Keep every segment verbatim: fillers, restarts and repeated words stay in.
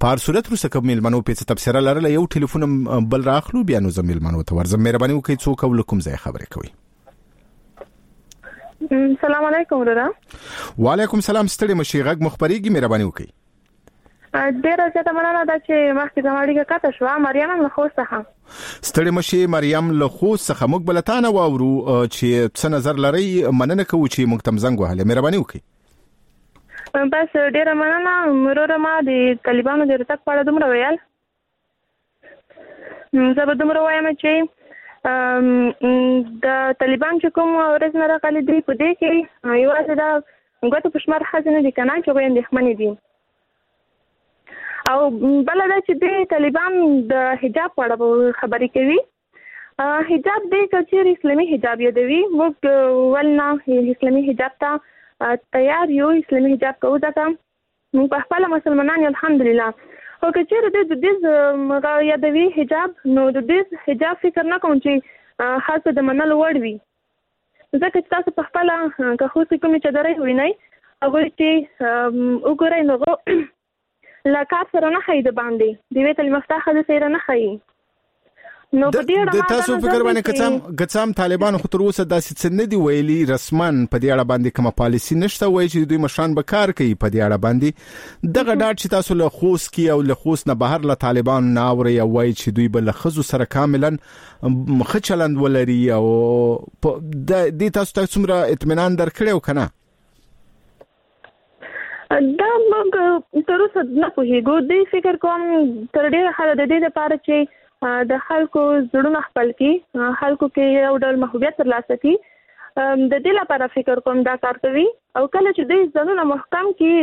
په صورت وروسته کوم ملمنو په تفسیر لرله یو ټلیفون بل راخلو بیا نو زه ملمنو ته ورځم. مهرباني وکړئ څوک او کوم ځای خبرې کوي؟ السلام علیکم ورته. وعلیکم السلام. ستړي مشي غږ مخبريږي. مهرباني وکړئ. ډېر زیاته مننه ده چې مخکې زموږه کاته شو. مریم له خوست څخه. ستړي مشي مریم له خوست څخه موږ بلتانه واورو چې څه نظر لري. مننه کوو چې موږ تم زنګ وهله. مهرباني وکړئ. بس ډېر مننه. مرور ما د طالبانو د راتګ په اړه دومره ویل. زه به دومره وایم چې د طالبان چې کوم ورځ نه راغلي دی په دې کې یوازې دا غوته په شمار خزانه دي کنه چې غوښنه اندېښمنې دي. او بل دا چې د طالبان د حجاب په اړه خبرې کوي. حجاب د کچیر اسلامي حجاب یادوي. موږ ولنا اسلامي حجاب ته تیار یو. اسلامي حجاب کوو ځکه موږ په خپل مسلمانان الحمدلله. او کچیر د دې یادوي حجاب نو د دې حجاب فکر نه کوم چې خاصه د منلو وړ وي. ځکه چې تاسو په خپل که خو کومې چې درې وینئ هغه چې وګورئ نو لا کار سره نه خېد باندې د ویت المفتاح د سره نه خې. نو په دې اړه تاسو فکر باندې کڅام کڅام طالبان خو تر اوسه داسې څه نه دی ویلي رسمان په دې اړه باندې کومه پالیسی نشته وایي چې دوی مشان به کار کوي په دې اړه باندې. دغه ډاټ چې تاسو له خوست کې او له خوست نه بهر له طالبان ناوري او وایي چې دوی بل خزو سره کاملا خچلند ولري او د دې تاسو ته څومره اطمینان درکړیو کنه؟ دا موږ تر اوسه نه پوهیږو. د فکر کوم تر ډیره حد د دې لپاره چې د خلکو زړونه خپل کی خلکو کې یو ډول محبوبیت ترلاسه کی د دې لپاره فکر کوم دا کار کوي. او کله چې د ځانونه محکم کی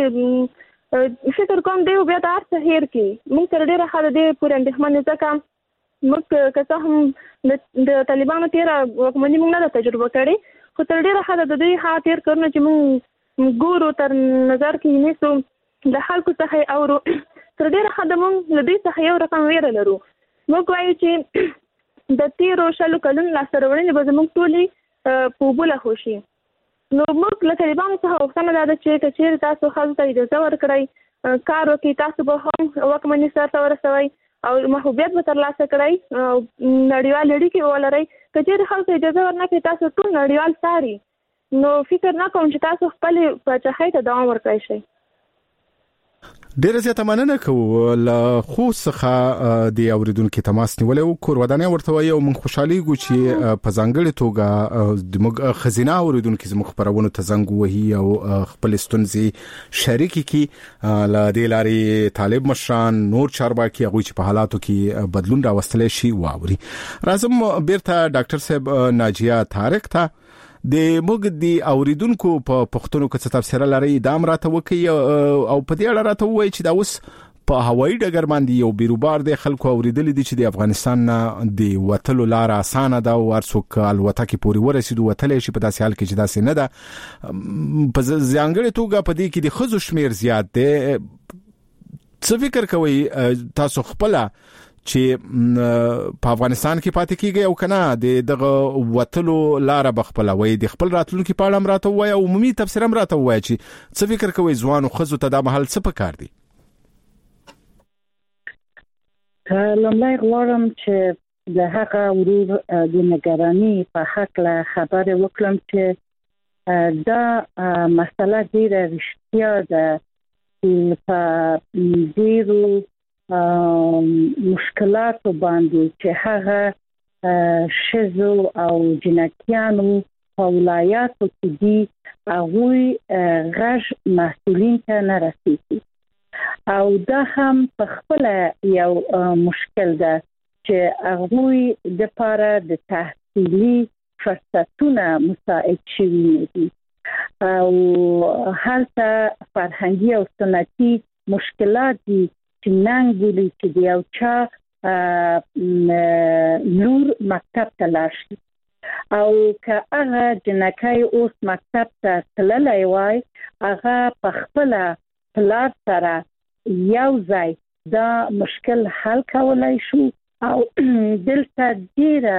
فکر کوم دی بیا د ارته هیر کی موږ تر ډیره حد دې پورې اندېښمنه ځکه موږ که هم د طالبانو تیر وکمنې موږ نه تجربه کړې خو تر ډیره حد د دې خاطر کړنه چې موږ ګورو تر نظر کې نیسو د خلکو څخه اورو تر ډیره حد موږ له دې څخه یو رقم ویره لرو. موږ وایو چې د تیرو شلو کلونو لاسته راوړنې به زموږ ټولې په اوبو لاهو شي. نو موږ له طالبانو څخه غوښتنه دا ده چې که چېرې تاسو ښځو ته اجازه ورکړئ کار وکړي تاسو به هم واکمني سرته ورسوئ او محبوبیت به ترلاسه کړئ نړیوال اړیکې ولرئ. که چېرې خلکو ته اجازه ورنکړي تاسو ټول نړیوال څاري نو فکر نه کوم چې تاسو خپل پاچاهۍ ته دوام ورکړئ شئ. ډېر زیاته مننه کوو له خوست څخه د اوریدونکو تماس نیولې او کور ودانې ورته وایي او موږ خوشحالي ګو چې په ځانګړي توګه د موږ خزینه اوریدونکو زموږ خبرونه ته زنګ وهي او خپل ستونزې شریکي کی له دې لارې طالب مشران نور چارواکي هغه چې په حالاتو کې بدلون راوستل شي واوري. راځم بیرته ډاکټر صاحب ناجیه طارق ته د موږ د اوریدونکو په پښتنو کې څه تفسیر لري دام راته وکي او په دې اړه راته وایي چې دا اوس په هوایي ډګر باندې یو بیروبار د خلکو اوریدل دي چې د افغانستان نه د وټلو لار اسانه ده او ورڅوک الوتکه پوري ورسېدو وټلې شي په داسې حال کې چې داسې نه ده. په ځانګړي توګه په دې کې د خزو شمیر زیات دی. څه فکر کوي تاسو خپل چې په افغانستان کې پاتې کیږي او کنه د دغه وټلو لار بخپلوي د خپل راتلونکو په اړه راته وایي او عمومي تفسیر هم راته وایي چې څه فکر کوي ځوان او خزو ته د محل څه پکار دي؟ لومړی غواړم چې د هغه ورور د نگرانی په حق له خبره وکړم چې دا مسله ډیره رښتیا ده چې په ډیرو مشکلات باندې چې هغه شزو او جنکیانو په ولایاتو کې دي هغه غږ مسؤلین ته نه رسیږي او دا هم په خپل یو مشکل ده چې هغه د لپاره د تحصیلي فرصتونه مساعد شوي دي او هلته فرهنګي او سنتي مشکلات دي چې ننګولي چې یو چا نور مکتب ته لاړ شي او که هغه جنکای اوس مکتب ته تللی وای هغه په خپل پلار سره یو ځای دا مشکل حل کولای شو او دلته ډیره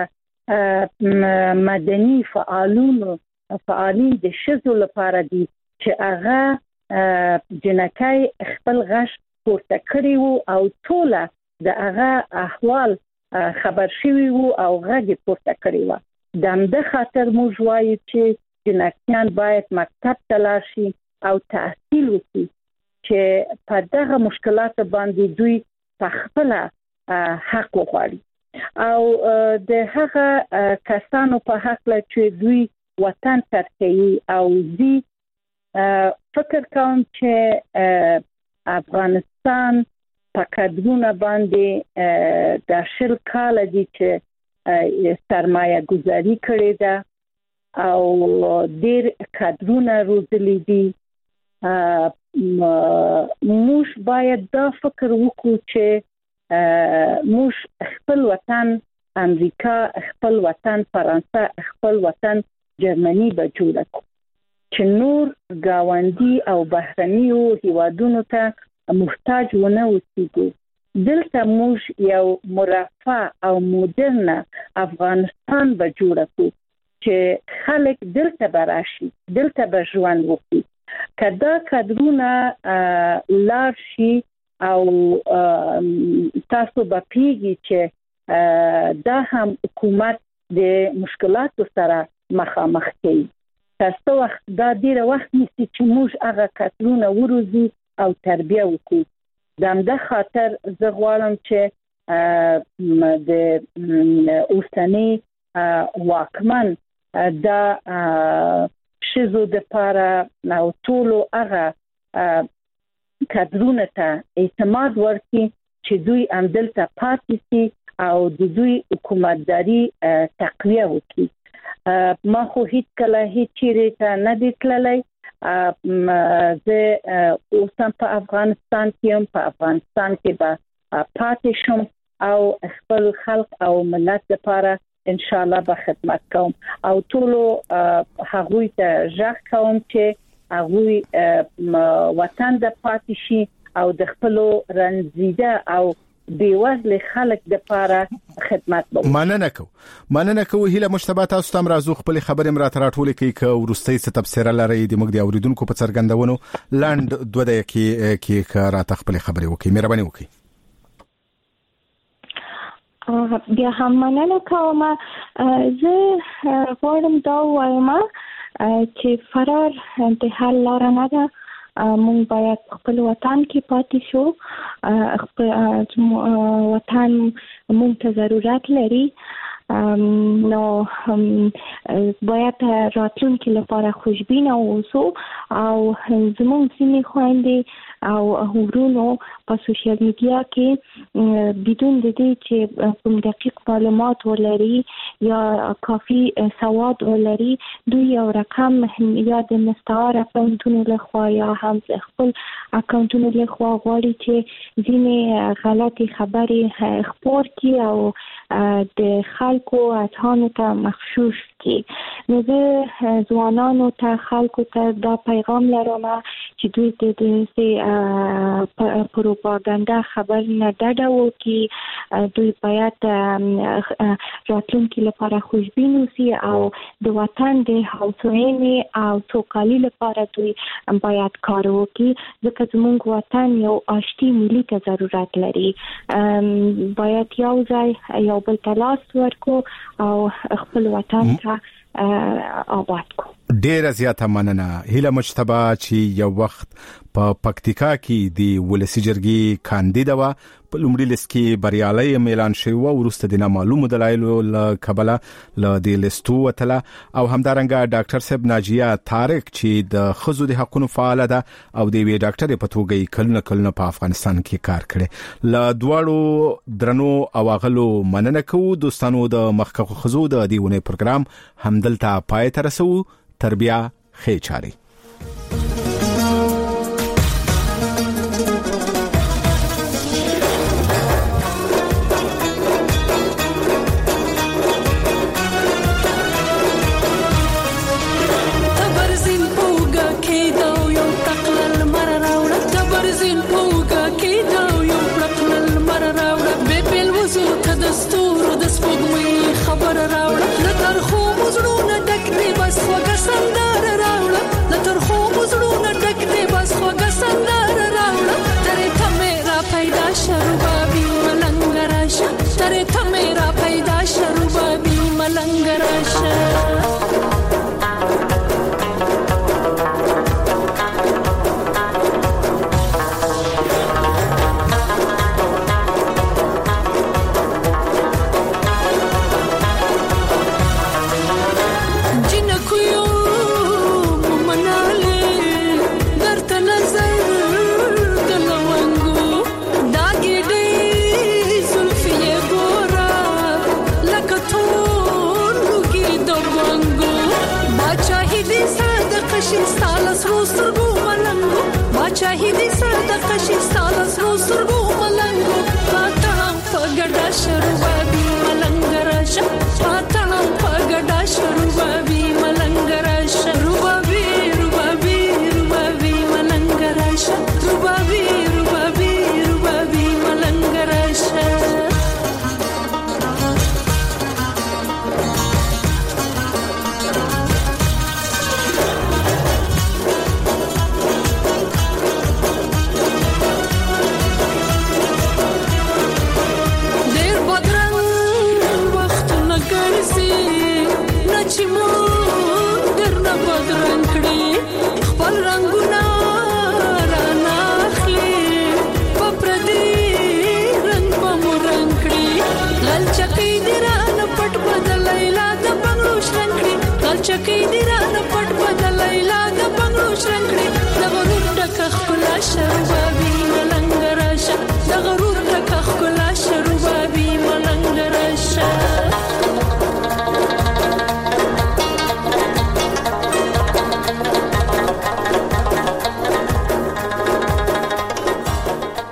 مدني فعالونو فعالین د شذو لپاره دي چې هغه جنکای خپل غش پورته کړی وو او ټول د هغه احوال خبر شوی وو او غږ پورته کړی وو. د همدې خاطر موږ وایو چې جنکیان باید مکتب ته لاړ شي او تحصیل وکړي چې په دغه مشکلات باندې دوی په خپل حق وغواړي او د هغه کسانو په حق لا چې دوی وطن ترکي او زی فکر کوم چې افغانستان په کډونه باندې د شل کال دي چې سرمایه گذاری کړې ده او ډېر کډونه روزلې دي. موږ باید دا فکر وکړو چې موږ خپل وطن امریکا، خپل وطن فرانسه، خپل وطن جرمني به جوړ کړو چې نور گاونډي او بهرنیو هیوادونو ته محتاج ونه اوسېږو. دلته موږ یو مرفه او مدرن افغانستان به جوړ کړو چې خلک دلته براشي، دلته به ژوند وکړي. کدا کډونه لار شي او تاسو به پیږي چې دا هم حکومت د مشکلاتو سره مخامخ کوي. تاسو وخت دا ډیر وخت نیسي چې موږ هغه کډونه وروزي او تربیه وکړو. د همدې خاطر زه غواړم چې د اوسنی واکمن دا شزو د پاره او ټولو هغه کډرونه ته اعتماد ورکړي چې دوی همدلته پاتې شي او د دوی حکومتداري تقویه وکړي. ما خو هیڅ کله هیڅ چیرې ته نه دی تللی. زه اوسم په افغانستان کې یم، په افغانستان کې به پاتې شم او خپل خلق او ملت لپاره ان شاء الله به خدمت کوم او ټولو هغوی ته ژغ کوم چې هغوی وطن د پاتې شي او د خپل رنځیده او بیوزل خلک د لپاره خدمت وکړي. مننه کوم مننه کوم هیله مشتبه تاسو تم راځو خپل خبرې مراتب راټول کوي ک ورستي ست تفسیر لري د مګ دی اوریدونکو په څرګندونو لاند دوه دقیقې کې راته خپل خبرې وکړي. مهرباني وکړئ. بیا هم مننه کوم. زه غواړم دا وایم چې فرار د حل لار نه ده. مونږ باید خپل وطن کې پاتې شو. خپل وطن مونږ ته ضرورت لري. نو باید راتلونکي لپاره خوشبینه اوسو او زموږ ځینې خویندې او ورونو په سوشل میډیا کې بدون د دې چې کوم دقیق معلومات ولري یا کافي سواد ولري دوی یو رقم یا د مستعار اکاونټونو لخوا یا هم خپل اکاونټونو لخوا غواړي چې ځینې غلطي خبرې خپور کړي او د خلکو اذهان ته مغشوش کړي. نو زه ځوانانو ته خلکو ته دا پیغام لرم چې دوی د دې پروپاګاندا خبر نه ډډه وکړي. دوی باید راتلونکي لپاره خوشبین اوسي او د وطن د هوساینې او سوکالۍ لپاره دوی باید کار وکړي ځکه زموږ وطن یو آشتي ملي ته ضرورت لري. باید یو ځای یو بل ته لاس ورکړو او خپل وطن ته آباد کو. ډیره زیاته مننه هیله مجتبی چې یو وخت په پکتیکا کې د ولسی جرګي کاندید و په لومړي لیست کې بریالي اعلان شوی و ورسته د نامعلومو دلایلو لکبله ل د لیستو وتله او همدارنګه ډاکټر صاحب ناجیه طارق چې د خزو د حقوقو فعال ده او د وی ډاکټر په توګه کلن کلن په افغانستان کې کار کړي. ل دواړو درنو او غلو مننه کوو دوستانو. د مخکخو خزو د دیونه پروګرام همدلته پای ته رسو. تربیه خې چاري خبر راوړه لتر خو مزړونه ډک دی بس وګر سندار راوړه لتر بشر